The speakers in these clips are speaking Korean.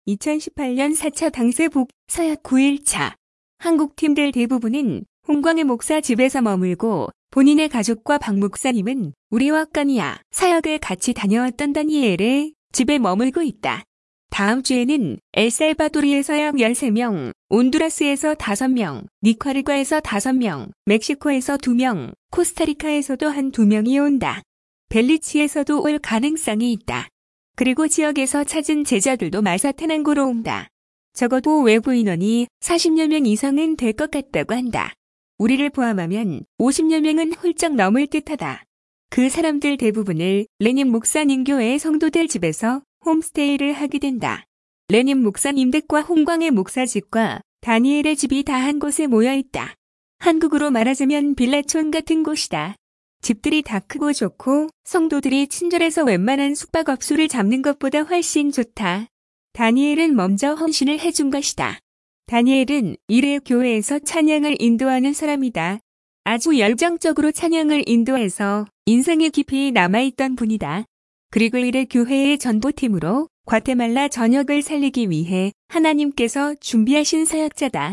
2018년 4차 당세복 서약 9일차. 한국 팀들 대부분은 홍광의 목사 집에서 머물고 본인의 가족과 박 목사님은 우리와 까니아 사역을 같이 다녀왔던 다니엘의 집에 머물고 있다. 다음 주에는 엘살바도르에서 약 13명, 온두라스에서 5명, 니카라과에서 5명, 멕시코에서 2명, 코스타리카에서도 한 2명이 온다. 벨리치에서도 올 가능성이 있다. 그리고 지역에서 찾은 제자들도 마사테난고로 온다. 적어도 외부 인원이 40여 명 이상은 될 것 같다고 한다. 우리를 포함하면 50여 명은 훌쩍 넘을 듯하다. 그 사람들 대부분을 레님 목사님 교회의 성도들 집에서 홈스테이를 하게 된다. 레님 목사님 댁과 홍광의 목사 집과 다니엘의 집이 다 한 곳에 모여 있다. 한국으로 말하자면 빌라촌 같은 곳이다. 집들이 다 크고 좋고 성도들이 친절해서 웬만한 숙박업소를 잡는 것보다 훨씬 좋다. 다니엘은 먼저 헌신을 해준 것이다. 다니엘은 이래 교회에서 찬양을 인도하는 사람이다. 아주 열정적으로 찬양을 인도해서 인상에 깊이 남아있던 분이다. 그리고 이래 교회의 전보팀으로 과테말라 전역을 살리기 위해 하나님께서 준비하신 사역자다.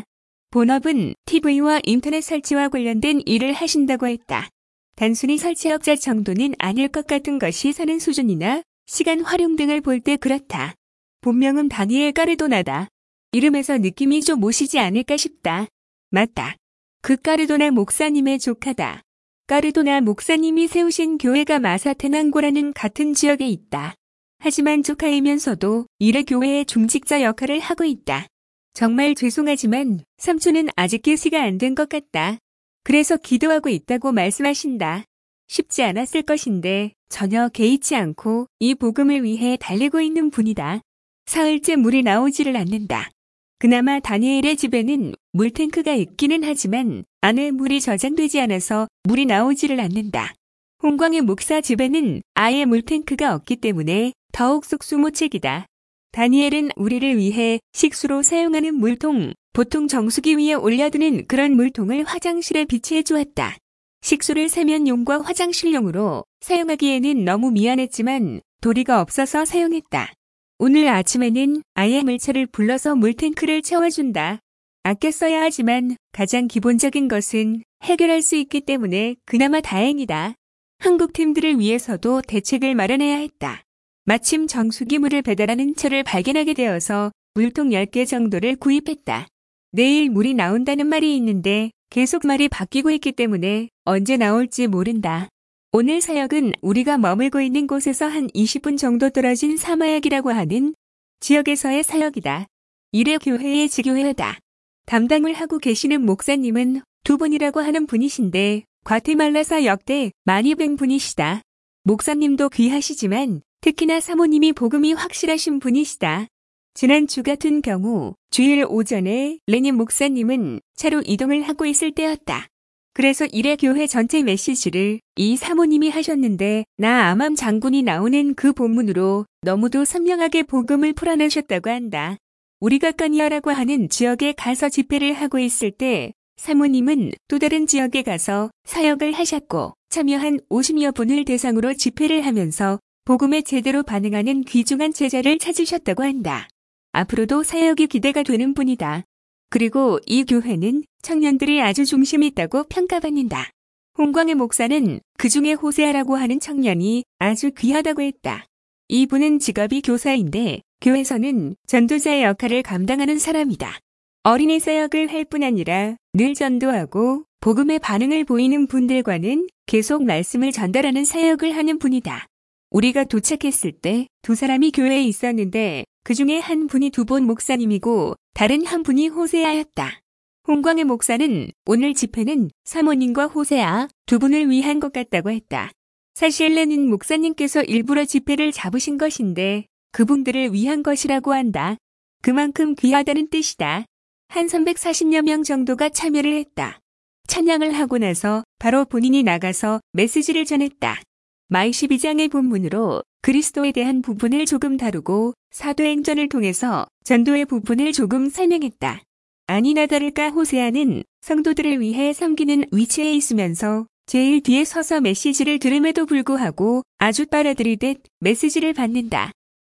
본업은 TV와 인터넷 설치와 관련된 일을 하신다고 했다. 단순히 설치업자 정도는 아닐 것 같은 것이 사는 수준이나 시간 활용 등을 볼 때 그렇다. 본명은 다니엘 까르도나다. 이름에서 느낌이 좀 오시지 않을까 싶다. 맞다. 그 까르도나 목사님의 조카다. 까르도나 목사님이 세우신 교회가 마사테난고라는 같은 지역에 있다. 하지만 조카이면서도 이래 교회의 중직자 역할을 하고 있다. 정말 죄송하지만 삼촌은 아직 계시가 안 된 것 같다. 그래서 기도하고 있다고 말씀하신다. 쉽지 않았을 것인데 전혀 개의치 않고 이 복음을 위해 달리고 있는 분이다. 사흘째 물이 나오지를 않는다. 그나마 다니엘의 집에는 물탱크가 있기는 하지만 안에 물이 저장되지 않아서 물이 나오지를 않는다. 홍광의 목사 집에는 아예 물탱크가 없기 때문에 더욱 속수무책이다. 다니엘은 우리를 위해 식수로 사용하는 물통, 보통 정수기 위에 올려두는 그런 물통을 화장실에 비치해 주었다. 식수를 세면용과 화장실용으로 사용하기에는 너무 미안했지만 도리가 없어서 사용했다. 오늘 아침에는 아예 물차를 불러서 물탱크를 채워준다. 아껴 써야 하지만 가장 기본적인 것은 해결할 수 있기 때문에 그나마 다행이다. 한국 팀들을 위해서도 대책을 마련해야 했다. 마침 정수기물을 배달하는 차를 발견하게 되어서 물통 10개 정도를 구입했다. 내일 물이 나온다는 말이 있는데 계속 말이 바뀌고 있기 때문에 언제 나올지 모른다. 오늘 사역은 우리가 머물고 있는 곳에서 한 20분 정도 떨어진 사마약이라고 하는 지역에서의 사역이다. 이래 교회의 지교회다. 담당을 하고 계시는 목사님은 2분이라고 하는 분이신데 과테말라사 역대 많이 뵌 분이시다. 목사님도 귀하시지만 특히나 사모님이 복음이 확실하신 분이시다. 지난 주 같은 경우 주일 오전에 레님 목사님은 차로 이동을 하고 있을 때였다. 그래서 이래 교회 전체 메시지를 이 사모님이 하셨는데 나 아맘 장군이 나오는 그 본문으로 너무도 선명하게 복음을 풀어내셨다고 한다. 우리가 까니아라고 하는 지역에 가서 집회를 하고 있을 때 사모님은 또 다른 지역에 가서 사역을 하셨고 참여한 50여 분을 대상으로 집회를 하면서 복음에 제대로 반응하는 귀중한 제자를 찾으셨다고 한다. 앞으로도 사역이 기대가 되는 분이다. 그리고 이 교회는 청년들이 아주 중심이 있다고 평가받는다. 홍광의 목사는 그중에 호세아라고 하는 청년이 아주 귀하다고 했다. 이분은 직업이 교사인데 교회에서는 전도자의 역할을 감당하는 사람이다. 어린이 사역을 할 뿐 아니라 늘 전도하고 복음의 반응을 보이는 분들과는 계속 말씀을 전달하는 사역을 하는 분이다. 우리가 도착했을 때 2사람이 교회에 있었는데 그중에 한 분이 두본 목사님이고 다른 한 분이 호세아였다. 홍광의 목사는 오늘 집회는 사모님과 호세아 2분을 위한 것 같다고 했다. 사실 레닌 목사님께서 일부러 집회를 잡으신 것인데 그분들을 위한 것이라고 한다. 그만큼 귀하다는 뜻이다. 한 340여 명 정도가 참여를 했다. 찬양을 하고 나서 바로 본인이 나가서 메시지를 전했다. 마이 12장의 본문으로 그리스도에 대한 부분을 조금 다루고 사도행전을 통해서 전도의 부분을 조금 설명했다. 아니나 다를까 호세아는 성도들을 위해 섬기는 위치에 있으면서 제일 뒤에 서서 메시지를 들음에도 불구하고 아주 빨아들이듯 메시지를 받는다.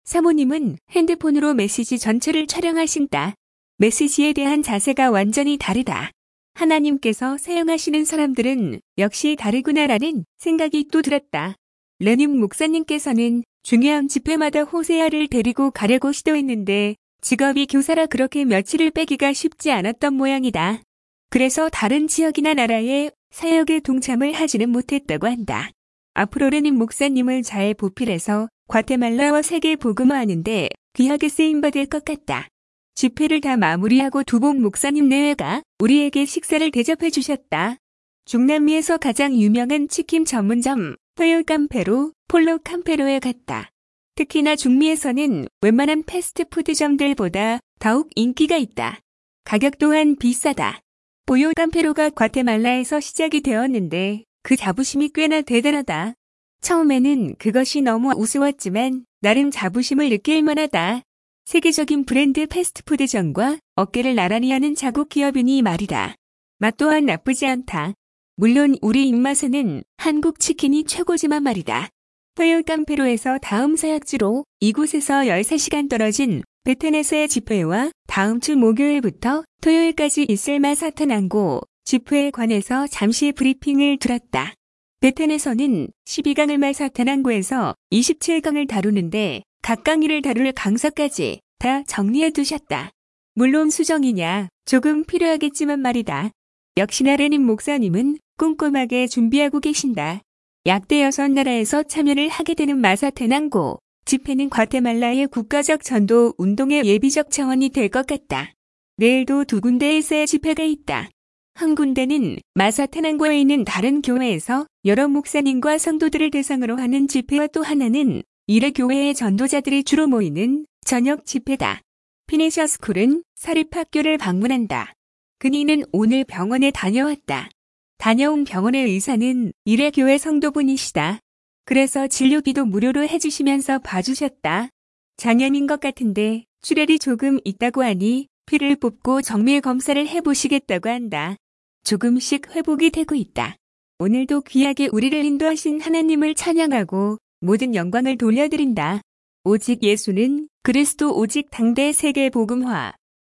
사모님은 핸드폰으로 메시지 전체를 촬영하신다. 메시지에 대한 자세가 완전히 다르다. 하나님께서 사용하시는 사람들은 역시 다르구나라는 생각이 또 들었다. 레님 목사님께서는 중요한 집회마다 호세아를 데리고 가려고 시도했는데 직업이 교사라 그렇게 며칠을 빼기가 쉽지 않았던 모양이다. 그래서 다른 지역이나 나라의 사역에 동참을 하지는 못했다고 한다. 앞으로 레님 목사님을 잘 보필해서 과테말라와 세계 복음화하는데 귀하게 쓰임받을 것 같다. 집회를 다 마무리하고 두봉 목사님 내외가 우리에게 식사를 대접해 주셨다. 중남미에서 가장 유명한 치킨 전문점 토요 캄페로 폴로 캄페로에 갔다. 특히나 중미에서는 웬만한 패스트푸드점들보다 더욱 인기가 있다. 가격 또한 비싸다. 포요 캄페로가 과테말라에서 시작이 되었는데 그 자부심이 꽤나 대단하다. 처음에는 그것이 너무 우스웠지만 나름 자부심을 느낄 만하다. 세계적인 브랜드 패스트푸드점과 어깨를 나란히 하는 자국 기업이니 말이다. 맛 또한 나쁘지 않다. 물론 우리 입맛에는 한국 치킨이 최고지만 말이다. 토요 캄페로에서 다음 사역지로 이곳에서 13시간 떨어진 베텐에서의 집회와 다음 주 목요일부터 토요일까지 있을 마사탄항구 집회에 관해서 잠시 브리핑을 들었다. 베텐에서는 12강을 마사탄항구에서 27강을 다루는데 각 강의를 다룰 강사까지 다 정리해 두셨다. 물론 수정이냐 조금 필요하겠지만 말이다. 역시나 레님 목사님은 꼼꼼하게 준비하고 계신다. 약대 6나라에서 참여를 하게 되는 마사탄항구 집회는 과테말라의 국가적 전도 운동의 예비적 차원이 될 것 같다. 내일도 2군데에서의 집회가 있다. 한 군데는 마사탄항구에 있는 다른 교회에서 여러 목사님과 성도들을 대상으로 하는 집회와 또 하나는 이래 교회의 전도자들이 주로 모이는 저녁 집회다. 피니셔스쿨은 사립학교를 방문한다. 그니는 오늘 병원에 다녀왔다. 다녀온 병원의 의사는 이래 교회 성도분이시다. 그래서 진료비도 무료로 해주시면서 봐주셨다. 장염인 것 같은데 출혈이 조금 있다고 하니 피를 뽑고 정밀 검사를 해보시겠다고 한다. 조금씩 회복이 되고 있다. 오늘도 귀하게 우리를 인도하신 하나님을 찬양하고 모든 영광을 돌려드린다. 오직 예수는 그리스도 오직 당대 세계 복음화.